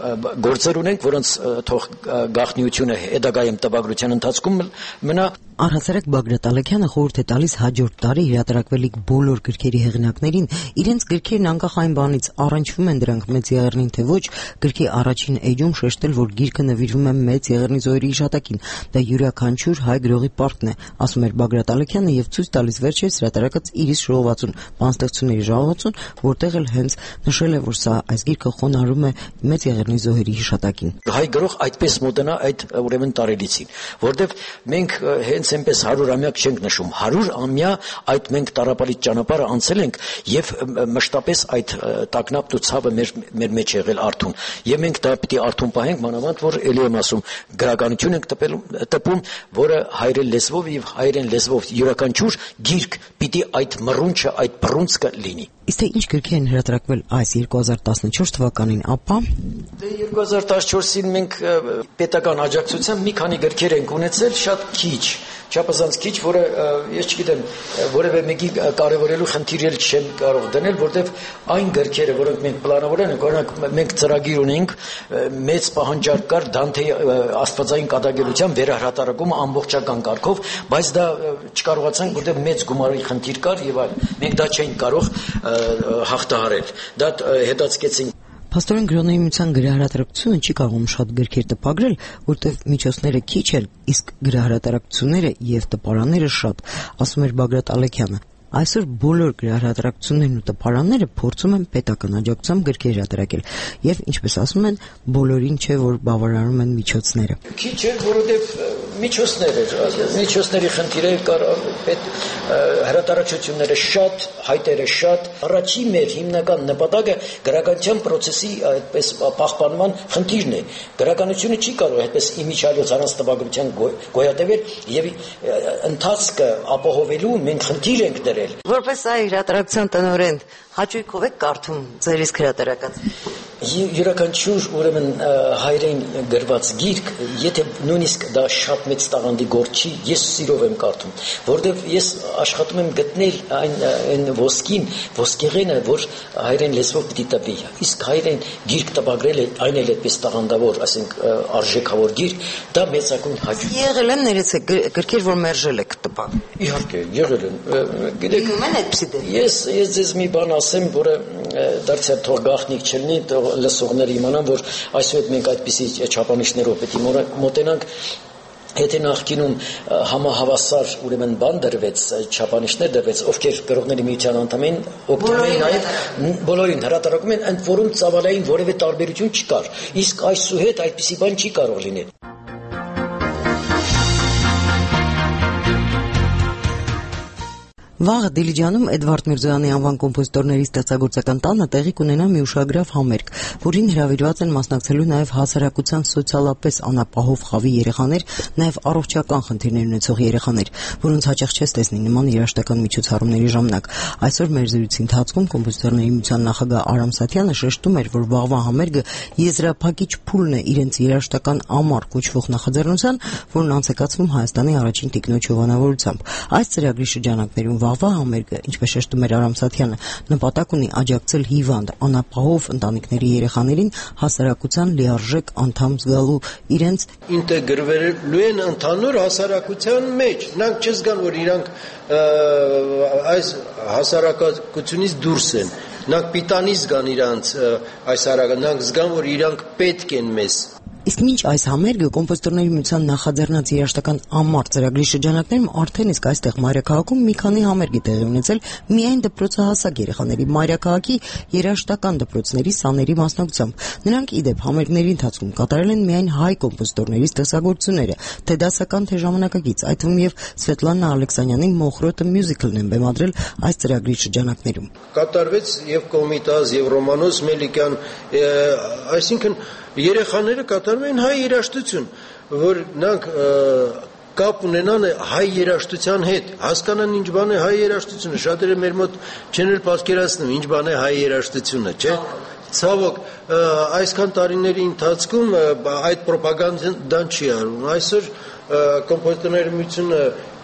գործեր ունենք, որոնց թող գաղտնիությունը հետագայում տպագրության ընթացքում մնա։ Առհասարակ Բագրատ Ալեքյանը խորհուրդ է տալիս հաջորդ տարի հրատարակվելիք բոլոր գրքերի հեղինակներին իրենց գրքերն անկախ այն բանից առնչվում են դրանք մեծ եղեռնին թե ոչ, գրքի առաջին էջում շեշտել, որ գիրքը նվիրվում է մեծ եղեռնի զոհերի հիշատակին։ Դա յուրաքանչյուր հայ գրողի պարտքն է, ասում էր Բագրատ Ալեքյանը եւ ցույց տալիս վերջերս հրատարակած Իրիս ժողովածուն, բանաստեղծությունների ժողովածուն, որտեղ էլ հենց նշել է, որ սա այս գիրքը խոնարհում է մեծ եղեռնի զոհերի հիշատակին։ Հայ գրող այդպես մոտենա այդ ուրեմն տարելիցին, որտեղ մենք հենց այնպես հարյուրամյակ չենք նշում, հարյուր ամյա այդ մենք տառապալից ճանապարհը անցել ենք եւ մշտապես այդ տագնապն ու ցավը մեր մեր մեջ եղել արթուն եւ մենք դա պիտի արթուն պահենք, մանավանդ որ ելի եմ ասում գրականություն ենք տպում, որը հայերեն լեզվով եւ հայերեն լեզվով յուրաքանչյուր գիրք պիտի այդ մռունչը, այդ բռունցքը լինի։ Իսկ թե ինչ գրքեր են հրատարակվել այս երկու հազար տասնչորս թվականին, ապա դե երկու հազար տասնչորսին մենք պետական աջակցությամբ մի քանի գրքեր ենք ունեցել, շատ քիչ, չափազանց քիչ, որը ես չգիտեմ, որևէ մեկի կարևորելու խնդիր էլ չեմ կարող դնել, որտեղ այն գրքերը, որոնք մենք պլանավորել ենք, օրինակ մենք ծրագիր ունենք, մեծ պահանջարկ կար Դանթեի աստվածային կատակերգության վերահրատարակումը ամբողջական կարգով, բայց դա չկարողացանք, որտեղ մեծ գումարի խնդիր կար եւ այլն։ Մենք դա չէինք կարող հաղթահարել։ Դա հետաձգեցինք։ Փաստորեն գրողների միության գրահրատարակությունը չի կարողում շատ գրքեր տպագրել, որտեղ միջոցները քիչ են, իսկ գրահրատարակությունները եւ տպարանները շատ, ասում էր Բագրատ Ալեքյանը։ Այսօր բոլոր գրահրատարակություններն ու տպարանները փորձում են պետական աջակցությամբ գրքեր հրատարակել եւ ինչպես ասում են, բոլորին չէ որ բավարարում են միջոցները։ Քիչ է, որովհետեւ միջոցներ էր, միջոցների խնդիրը կար, պետ հրատարակությունները շատ, հայտերը շատ, առաջին մեր հիմնական նպատակը գրականության process-ի այդպես պահպանման խնդիրն է։ Գրականությունը չի կարող այդպես իմիջիալոց առանց տպագրության գոյատևել եւ ընթացքը ապահովելու մենք խնդիր ենք դրել։ Որպես այ հրատարակության տնօրեն հաճույքով եք կարդում ձեր իսկ հրատարակած։ Յուրաքանչյուր ուրեմն հայերեն գրված գիրք, եթե նույնիսկ դա շատ մեծ տաղանդի գործ չի, ես սիրով եմ կարդում, որովհետև ես աշխատում եմ գտնել այն այն ոսկին, ոսկեղենը, որ հայերեն լեզվով պիտի տպի։ Իսկ հայերեն գիրք տպագրելը այն էլ այդպես տաղանդավոր, ասենք արժեքավոր գիրք, դա մեծագույն հաճույք։ Եղել են ներեցեք գրքեր, որ մերժել եք տպագրել։ Իհարկե, եղել են։ Գիտեք, ումեն այդպեսի դեր։ Ես ես ձեզ մի բան ասեմ, որը դարձյալ թող գաղտնիք չլինի, լսողները իմանան, որ այսուհետ մենք այդպիսի չափանիշներով պետք է մոտենանք։ Եթե նախկինում համահավասար ուրեմն բան դրվեց, չափանիշներ դրվեց, ովքեր գրողների միության անդամ էին, օգտվում էին նաև բոլորին հրատարակում են, ընդ որում ծավալային որևէ տարբերություն չկար։ Իսկ այսուհետ այդպիսի բան չի կարող լինել։ Վաղը Դիլիջանում Էդվարդ Միրզոյանի անվան կոմպոզիտորների ստեղծագործական տանը տեղի կունենա մի ուշագրավ համերգ, որին հրավիրված են մասնակցելու նաև հասարակության սոցիալապես անապահով խավի երեխաներ, նաև առողջական խնդիրներ ունեցող երեխաներ, որոնց հաճախ չես տեսնի նման երաժշտական միջոցառումների ժամանակ։ Այսօր մեր զրույցի ընթացքում կոմպոզիտորների միության նախագահ Արամ Սաթյանը շեշտում էր, որ վաղվա համերգը եզրափակիչ փուլն է իրենց երաժշտական ամառ կոչվող նախաձեռնության, որն անց է կացվում Հայաստանի առաջին տիկնոջ հովանավորությամբ։ Այս ծրագրի շրջանակներում վաղվա համերգը, ինչպես շեշտում էր Արամ Սաթյանը, նպատակ ունի աջակցել հիվանդ, անապահով ընտանիքների երեխաներին հասարակության լիարժեք անդամ զգալու իրենց ինտեգրվելու են ընդհանուր հասարակության մեջ։ Նրանք չզգան, որ իրանք այս հասարակությունից դուրս են։ Նրանք պիտանի զգան իրանց այս հարակը, նրանք զգան, որ իրանք պետք են մեզ։ Իսկ մինչ այս համերգը կոմպոզիտորների միության նախաձեռնած երաժշտական ամառ ծրագրի շրջանակներում արդեն իսկ այստեղ մայրաքաղաքում մի քանի համերգ է տեղի ունեցել միայն դպրոցահասակ երեխաների մայրաքաղաքի երաժշտական դպրոցների սաների մասնակցությամբ։ Նրանք ի դեպ համերգների ընթացքում կատարել են միայն հայ կոմպոզիտորների ստեղծագործությունները, թե դասական, թե ժամանակակից, այդ թվում եւ Սվետլանա Ալեքսանյանի Մոխրոտը մյուզիքլն են բեմադրել այս ծրագրի շրջանակներում։ Կատարվեց եւ Կոմիտազ, եւ Ռոմանոս Մելիքյան, այսինքն երեխաները կատարում են հայ երաժշտություն, որ նրանք կապ ունենան հայ երաժշտության հետ, հասկանան ինչ բան է հայ երաժշտությունը, շատերը մեր մոտ չեն էլ պատկերացնում ինչ բան է հայ երաժշտությունը, չէ՞։ Ցավոք, այսքան տարիների ընթացքում այդ ռոպագանդան չի արվում։ Այսօր կոմպոզիտորների միությունը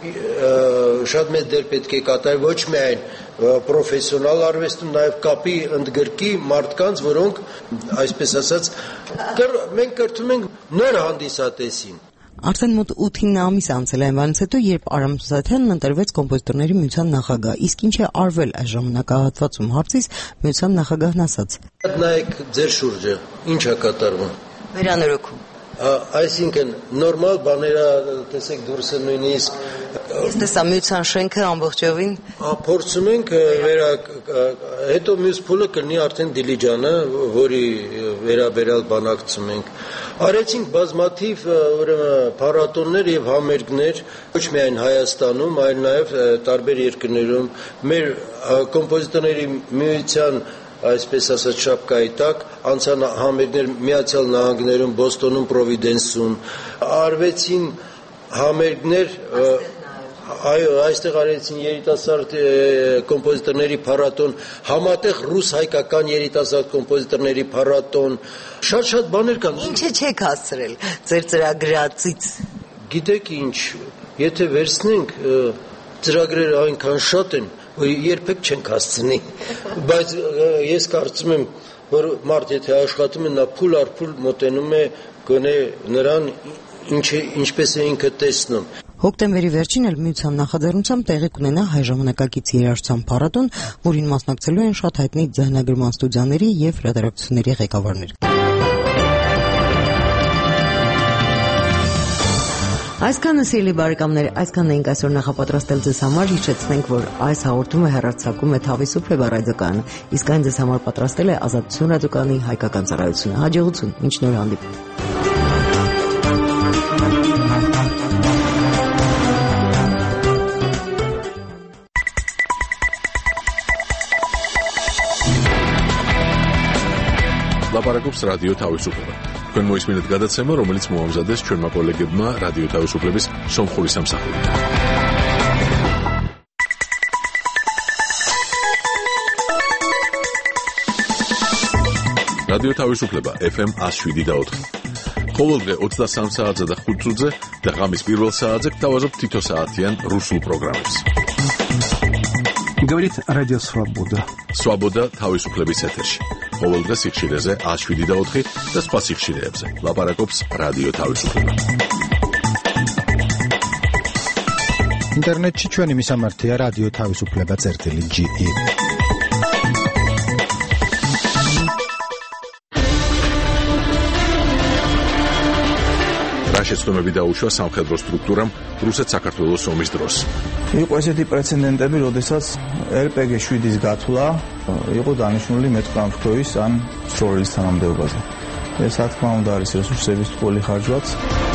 շատ մեծ դեր պետք է կատարի ոչ միայն պրոֆեսիոնալ արվեստում, նաև կապի ընդգրկի մարդկանց, որոնք, այսպես ասած, մենք կրթում ենք նոր հանդիսատեսին։ Արդեն մոտ ութ-ինը ամիս անցել է այնվանից հետո, երբ Արամ Սաթյանն ընտրվեց կոմպոզիտորների միության նախագահ, իսկ ինչ է արվել այս ժամանակահատվածում հարցից միության նախագահն ասաց. Նայեք ձեր շուրջը, ինչ է կատարվում։ Վերանորոգում։ Այսինքն նորմալ բաները տեսեք դուրսը նույնիսկ Ես տեսա միության շենքը ամբողջովին փորձում ենք վերա հետո մյուս փուլը կլինի արդեն Դիլիջանը, որի վերաբերյալ բանակցում ենք։ Արեցինք բազմաթիվ ուրեմն փառատոներ եւ համերգներ ոչ միայն Հայաստանում, այլ նաեւ տարբեր երկրներում մեր կոմպոզիտորների միության այսպես ասած շապկայի տակ անցան համերգներ Միացյալ Նահանգներում, Բոստոնում, Պրովիդենսում, արվեցին համերգներ, այո, այստեղ արեցին երիտասարդ կոմպոզիտորների փառատոն, համատեղ ռուս-հայկական երիտասարդ կոմպոզիտորների փառատոն, շատ-շատ բաներ կան։ Ինչը չեք հասցրել ձեր ծրագրածից։ Գիտեք ինչ, եթե վերցնենք ծրագրերը այնքան շատ են, որ երբեք չենք հասցնի, բայց ես կարծում եմ, որ մարդ եթե աշխատում է, նա փուլ առ փուլ մոտենում է գոնե նրան, ինչպես է ինքը տեսնում։ Հոկտեմբերի վերջին էլ միության նախաձեռնությամբ տեղի կունենա հայ ժամանակակից երաժշտության փառատոն, որին մասնակցելու են շատ հայտնի ձայնագրման ստուդիաների եւ հրատարակությունների ղեկավարներ։ Այսքանը սիրելի բարեկամներ, այսքանն էինք այսօր նախապատրաստել ձեզ համար, հիշեցնենք, որ այս հաղորդումը հեռարձակում է Թավի Սուպրե ռադիոկայանը, իսկ այն ձեզ համար պատրաստել է Ազատություն ռադիոկայանի հայկական ծառայությունը։ Հաջողություն, մինչ նոր հանդիպում։ Լապարակոպս ռադիո Թավիսուպլեվը։ Կնմոյս մինդ գադացեմը, რომელიც մոհամզադես չորմապոլեգեբմա ռադիո Թավիսուպլեվիս Սոմխուրիս ամսախուրի։ Ռադիո Թավիսուպլեվը эф эм աշվիդի դաոթ։ Խոլոգը ოცდասամ საათზე და ხუთზე და ღამის პირველ საათზე გთავაზობ თითო საათიან რუსულ პროგრამებს. Говорит Радио Свобода. Свобода თავისუფლების ეთერში. ყოველ დღეს სიხშირეზე աշვიდი და ოთხი და სხვა სიხშირეებზე. ლაპარაკობს რადიო თავისუფლება. ინტერნეტში ჩვენი მისამართია რადიო თავისუფლება წერტილი ჯი ი. გაშეცდომები დაუშვა სამხედრო სტრუქტურამ რუსეთ-საქართველოს ომის დროს. იყო ესეთი პრეცედენტები, როდესაც ელ პე გი შვიდის გათვლა იყო დანიშნული მეტყამფრთოის ან სროლის თანამდებობაზე. ეს რა თქმა უნდა არის რესურსების ტყუილი ხარჯვაც.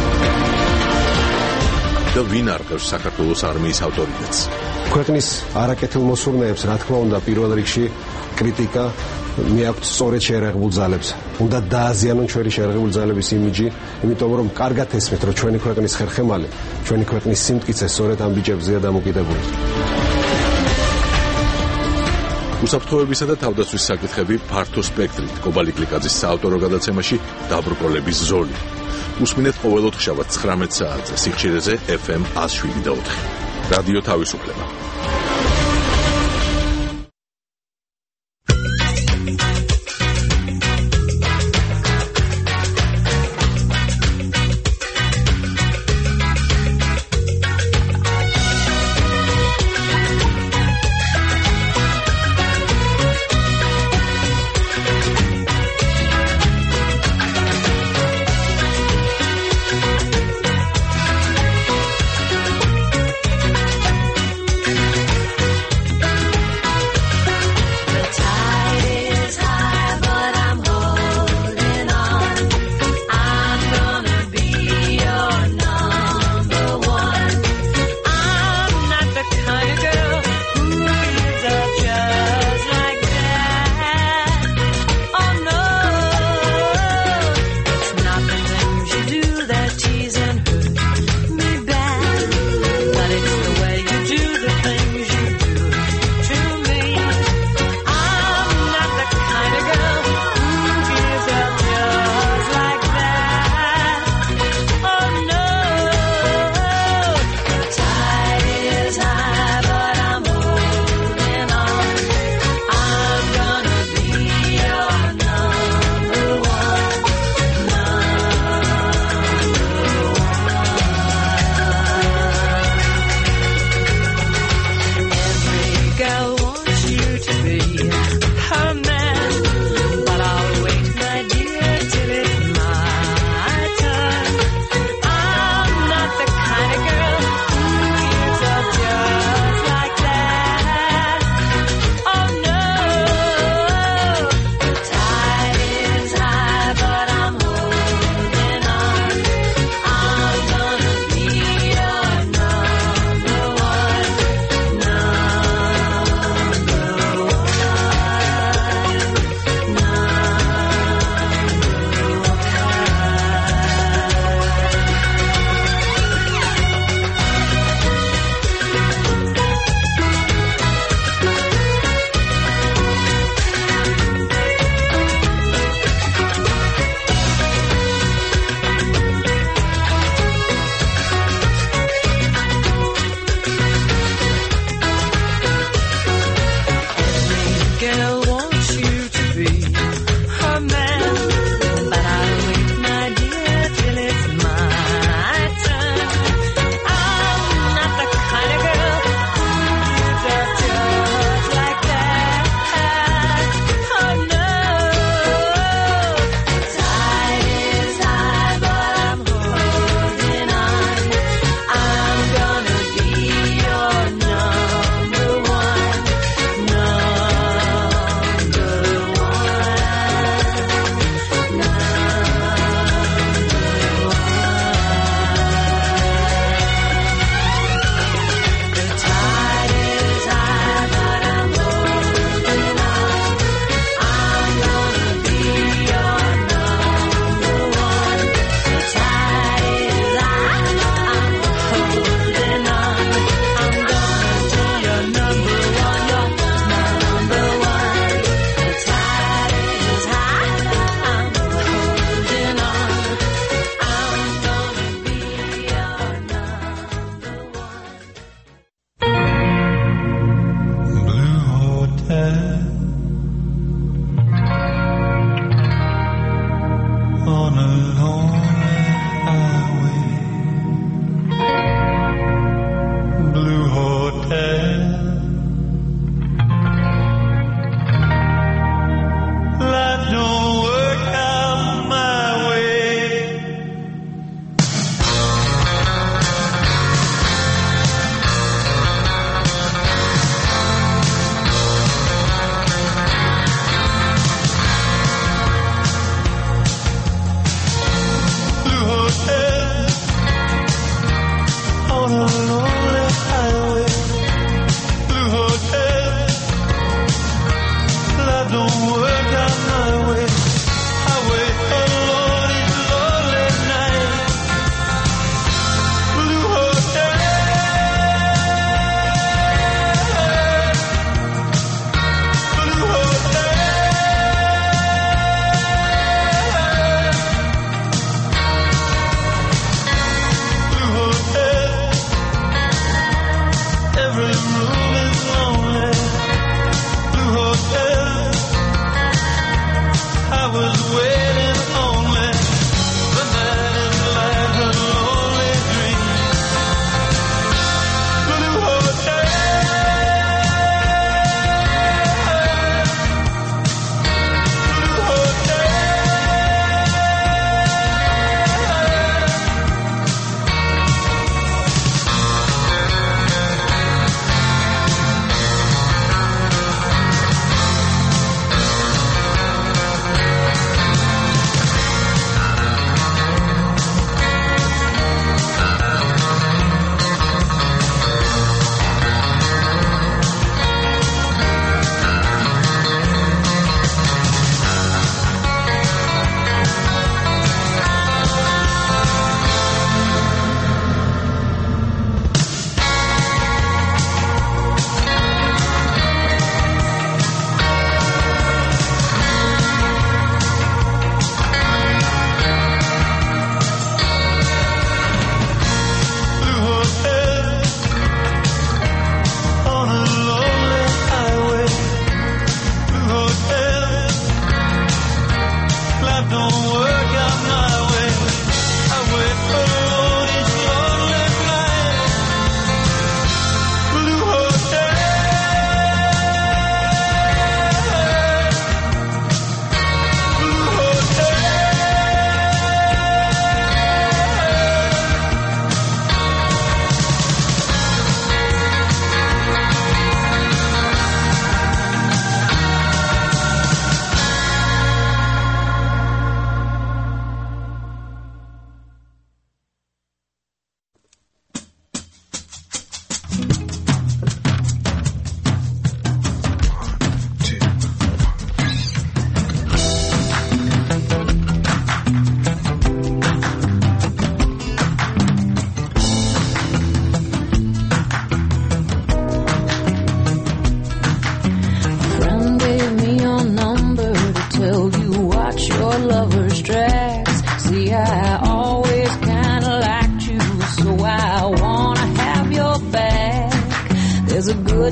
და ვინ არყევს საქართველოს არმიის ავტორიტეტს? ქვეყნის არაკეთილ მოსურნეებს, რა თქმა უნდა, პირველ რიგში კრიტიკა მიაქვთ სწორედ შეერაღებულ ძალებს. უნდა დააზიანონ ჩვენი შეერაღებული ძალების იმიჯი, იმიტომ რომ კარგად ესმით, რომ ჩვენი ქვეყნის ხერხემალი, ჩვენი ქვეყნის სიმტკიცე სწორედ ამ ბიჭებზეა დამოკიდებული. უსაფრთხოებისა და თავდაცვის საკითხები ფართო სპექტრით. კობალი კლიკაძის საავტორო გადაცემაში დაბრკოლების ზოლი. უსმინეთ ყოველ ოთხშაბათს ცხრამეტ საათზე სიხშირეზე ეფ ემ one oh seven და ოთხი. რადიო თავისუფლება.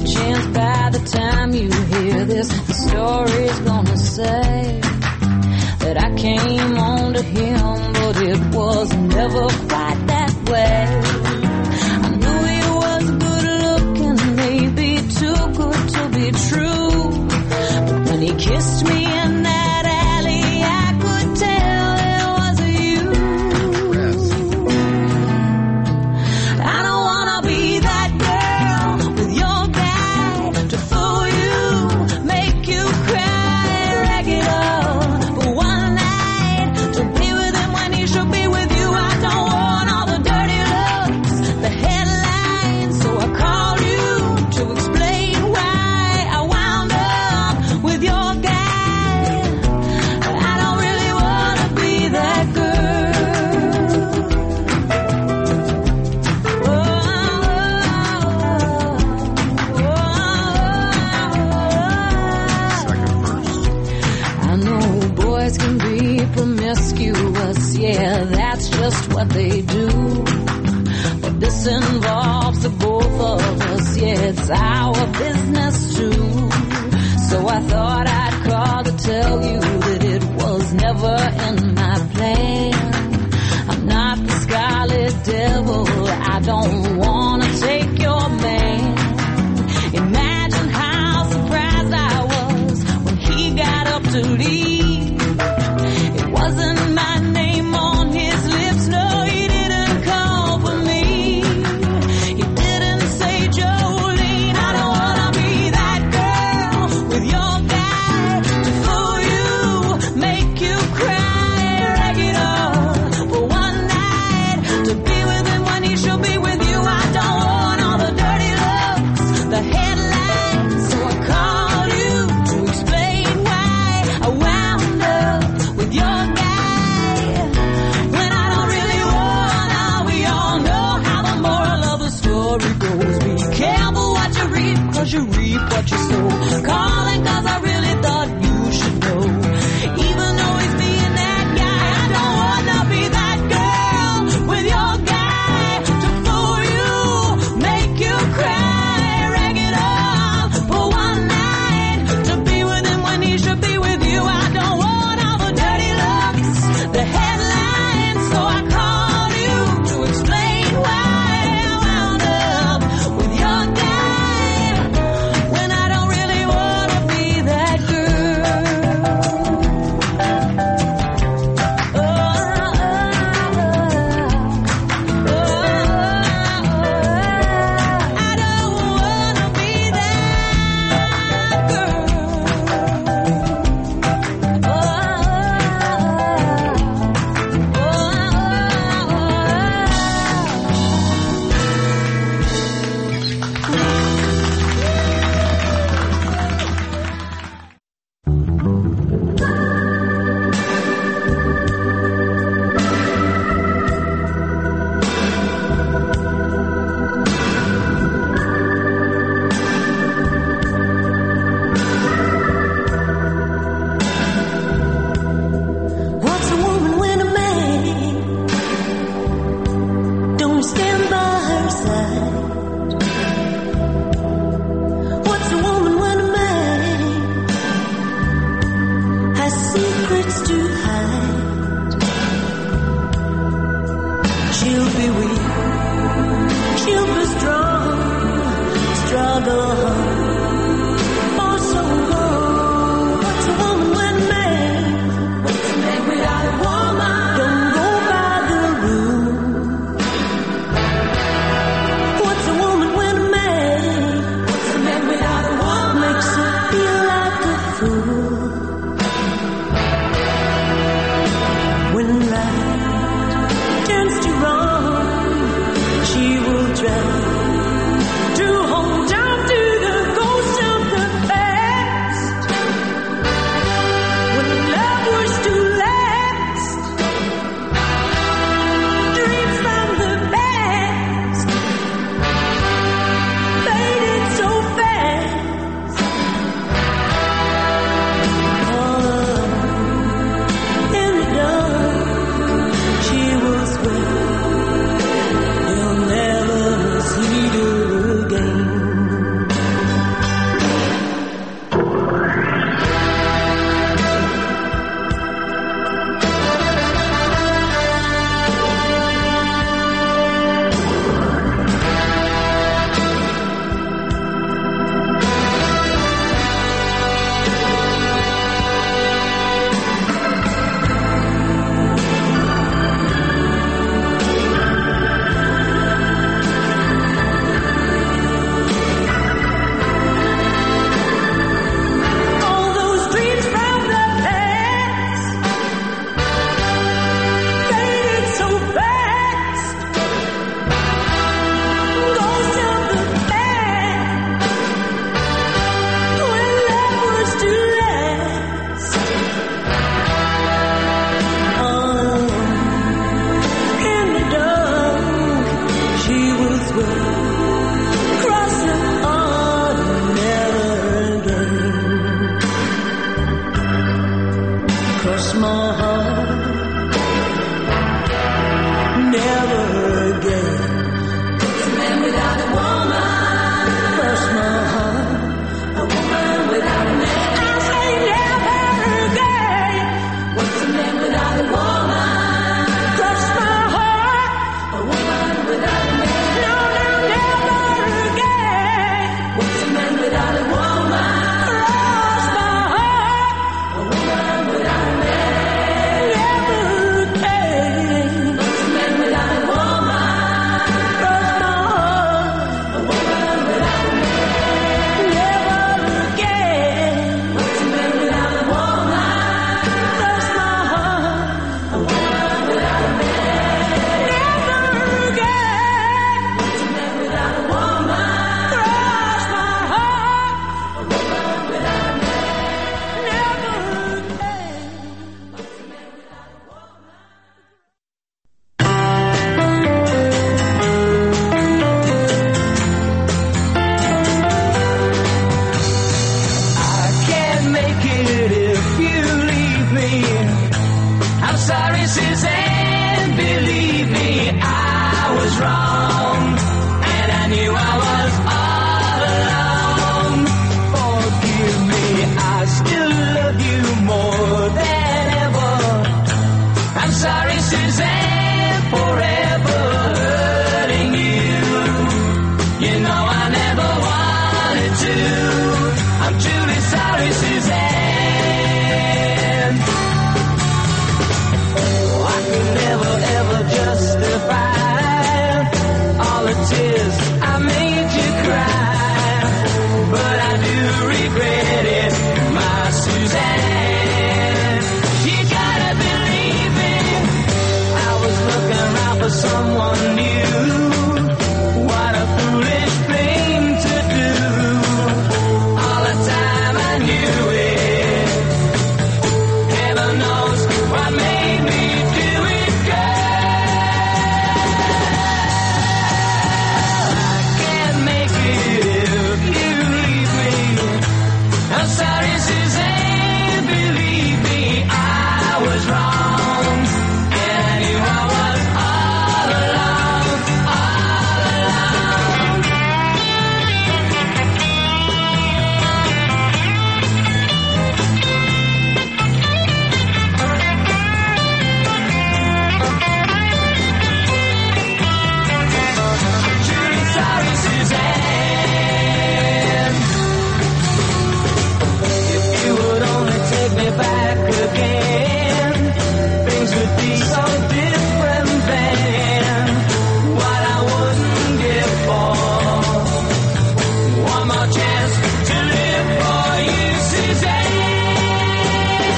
chance by the time you hear this, the story's gonna say that I came on to him, but it was never quite that way. I knew he was good looking, maybe too good to be true, but when he kissed me in that alley, I could tell it was you. I don't wanna be that girl with your guy to fool you, make you cry, rag it up for one night, to be with him when he should be with you. I don't want all the dirty looks, the headlines, so I called you to explain why I wound up with your guy. I don't really wanna be that girl. I know boys can be promiscuous, yeah, that's just what they do. But this involves the both of us, yeah, it's our business too. So I thought I'd call to tell you that it was never in my plan. I'm not the scarlet devil, I don't wanna take your man. Imagine how surprised I was when he got up to leave. It wasn't my name on his lips, no, he didn't call for me. He didn't say Jolene. I don't wanna be that girl with your guy to fool you, make you cry, rag it up for one night, to be with him when he should be with you. I don't want all the dirty looks, the headlines, so I called you to explain why I wound up with your guy when I don't really wanna. We all know how the moral of the story goes. Be careful what you reap, cause you reap what you sow. Calling cause I really thought you should know. Even though he's being that guy, I don't wanna be that girl with your guy to fool you, make you cry, rag it up for one night, to be with him when he should be with you. I don't want all the dirty looks, the headlines, so I called you to explain why I wound up with your guy when I don't really wanna be that girl. Oh, oh, oh, I don't wanna be that girl. Oh, what's a woman when a man don't stand by her side? What's a woman when a man has secrets to hide? She'll be weak, she'll be strong, struggle for so long. What's a woman when a man What's a man without a woman? Don't go by the rules. What's a woman when a man What's a man without a woman? Makes her feel like a fool. When right turns to wrong, she will try to hold on to the ghost of the past. When love was to last, dreams from the past faded so fast. cross my heart. Never again. What's a man without a woman? Cross my heart. A woman without a man. I say never again. What's a man without a woman? Cross my heart. A woman without a man. No, no, never again. What's a man without a woman? Cross my heart. A woman without a man. Never again. What's a man without a woman? Cross my heart. A woman without a man. Never again. What's a man without a woman? Cross my heart. A woman without a man. Never again. What's a man without a woman? Cross my heart. A woman without a man. Never again. What's a man without a woman? I can't make it if you leave me. I'm sorry, Suzanne, believe me, I was wrong, and I knew I was all alone. Forgive me, I still love you more than ever. I'm sorry, Suzanne, forever hurting you. You know I never wanted to. I'm truly sorry, Suzanne. Oh, I can never ever justify all the tears I made you cry, but I do regret it, my Suzanne. You gotta believe me, I was looking around for someone new. What a foolish thing to do. All the time I knew it. Heaven knows what made me do it, girl. I can't make it if you leave me. I'm sorry, Suzanne, believe me, I was wrong, and I knew I was all alone, all alone. Truly sorry, Suzanne. If you would only take me back again, things would be so different then. What I wouldn't give for one more chance to live for you, Suzanne.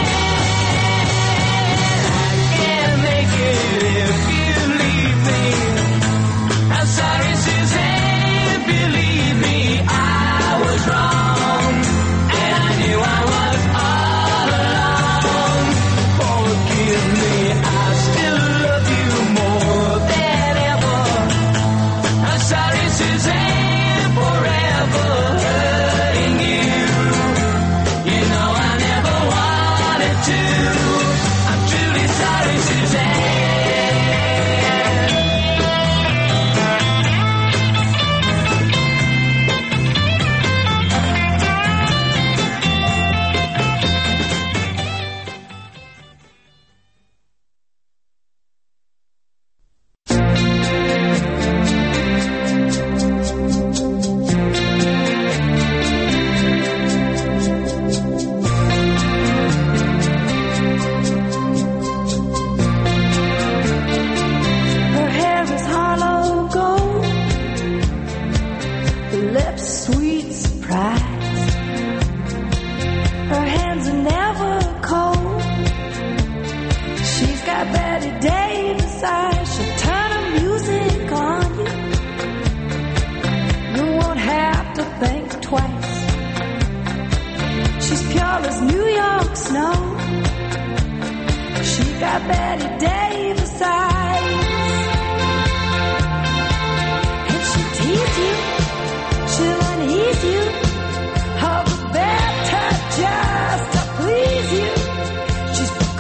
I can't make it if you leave me. I'm sorry, Suzanne, believe me, I was wrong, and I knew I was all alone. Forgive me, I still love you more than ever. I'm sorry, Suzanne, forever hurting you. You know I never wanted to. I'm truly sorry, Suzanne. Her hair is hollow gold, her lips sweet surprise. Her hands are never cold. She's got Betty Davis eyes. She'll turn her music on you. You won't have to think twice. She's pure as New York snow. She got Betty Davis eyes. And she'll tease you, she'll unease you, hover better just to please you. She's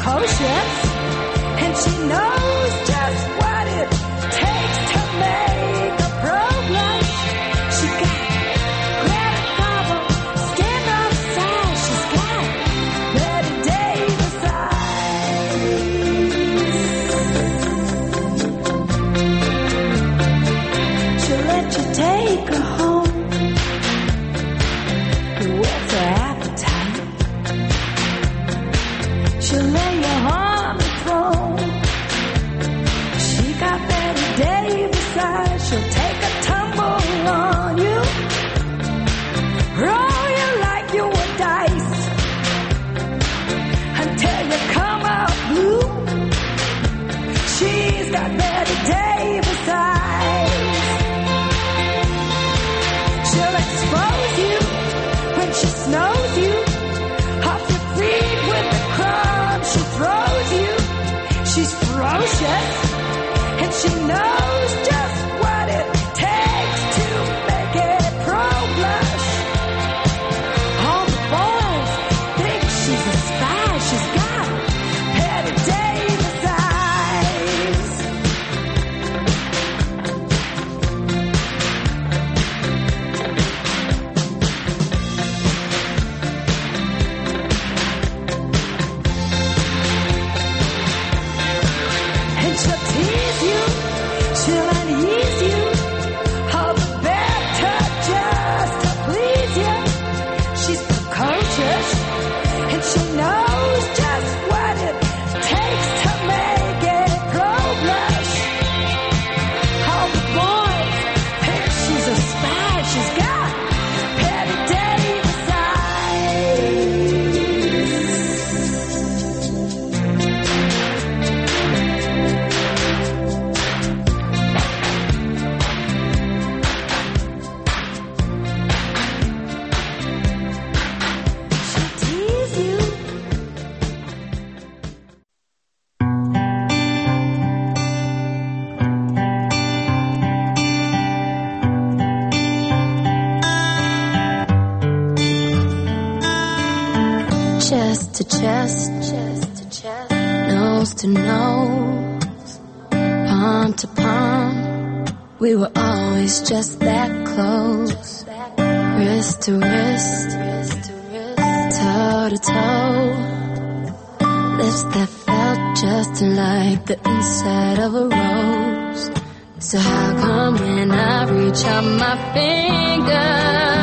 chest to chest, chest to chest, nose to nose, palm to palm. We were always just that close, wrist to wrist, toe to toe, lips that felt just like the inside of a rose. So how come when I reach out my finger,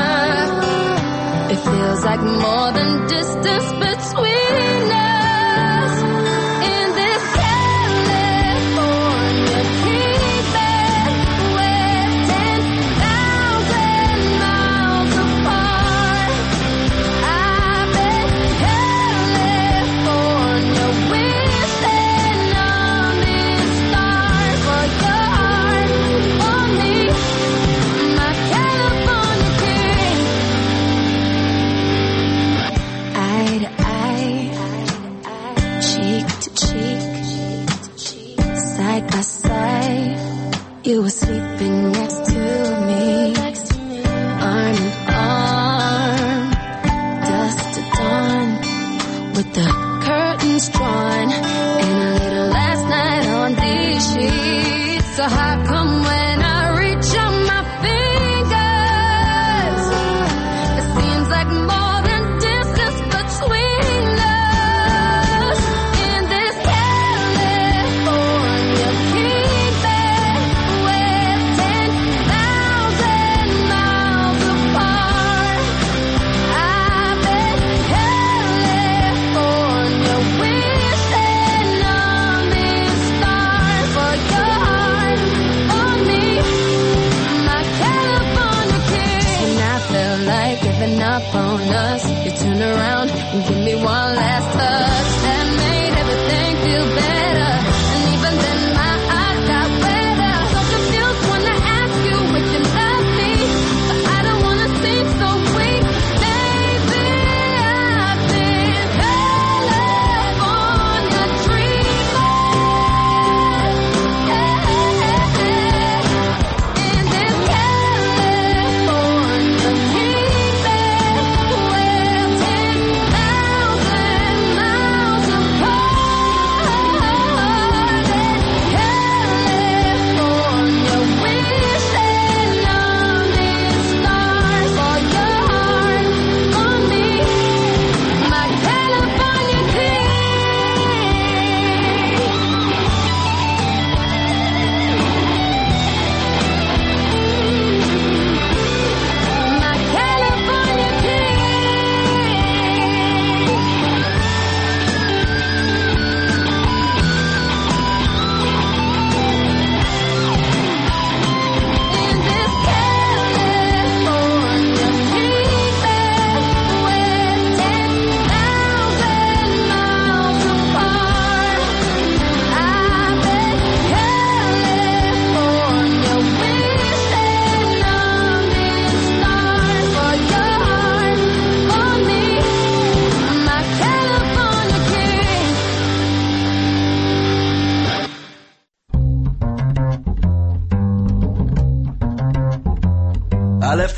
it feels like more than distance between us? In this California kingdom, we're ten thousand miles apart. I bet California wishing on this star for your heart, for me, my California king. Eye to eye, cheek to cheek, side by side, you were sleeping next to me, arm in arm, dusk to dawn, with the curtains drawn, and a little last night on these sheets. So how come when I reach on my fingers, it seems like more than distance between us? In this California kingdom, we're ten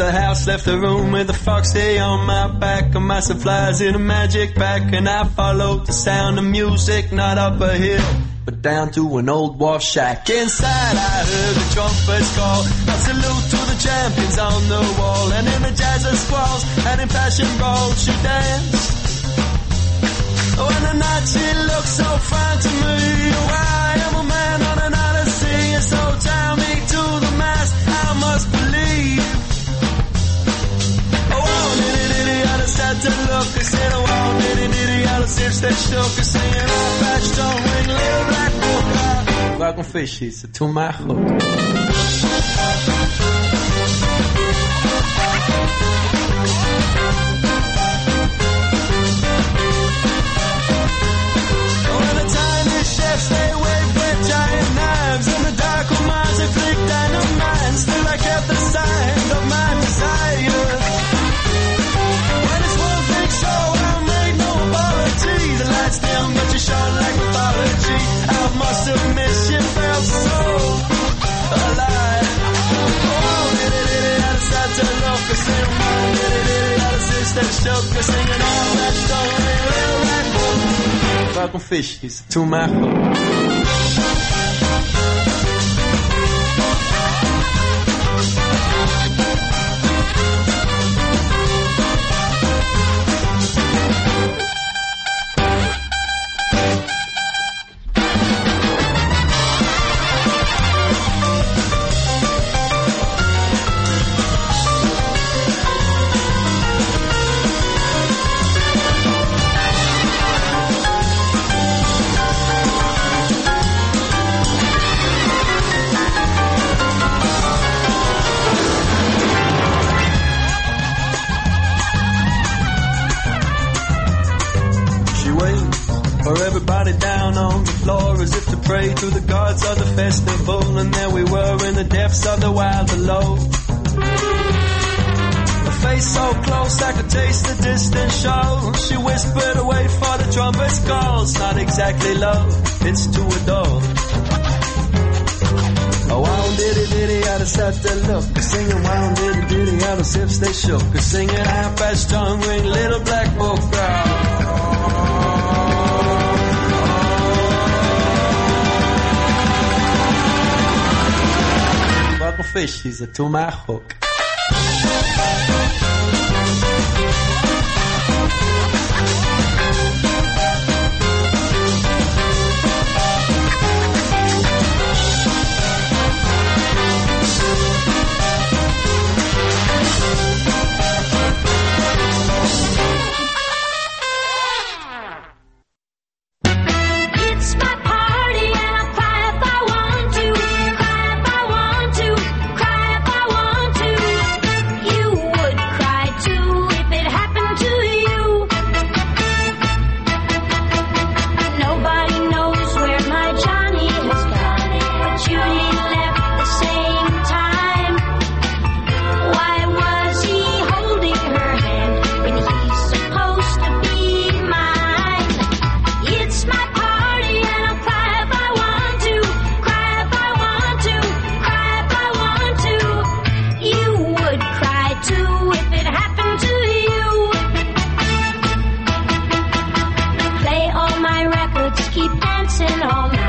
the house, left the room with the foxy on my back and my supplies in a magic bag. And I followed the sound of music, not up a hill, but down to an old wharf shack. Inside I heard the trumpets call, a salute to the champions on the wall. And in the jazz of squalls and in fashion brawls she danced. Oh, and the night she looked so fine to me. Oh, I am a man on an odyssey, and so tie me to the mast, I must believe. Oh, oh, nitty nitty, I just had to look. I said, oh, oh, nitty nitty, I just hips that shook. I singing off patch, don't ring, little black book. Welcome fishies to my hook. They wave their giant knives, and the dark minds they flick dynamite. Still I kept the sign of my desire. When it's one big show, I made no apology. The lights dim, but you shone like mythology. I must admit she felt so alive. Oh, diddy diddy, I decided to look. I said, oh, diddy diddy, I decided to shook. I singing all that song, little red book. Welcome fishies to my hook. Down on the floor as if to pray to the gods of the festival. And there we were in the depths of the wild below. A face so close I could taste the distant show. She whispered away for the trumpet's call. It's not exactly love, it's to adore. Oh, wow, diddy diddy, I just had to look. Singing wow, diddy diddy, out of hips they shook. Singing half-past tongue ring, little black book girl. Welcome fishies to my hook. Keep dancing all night.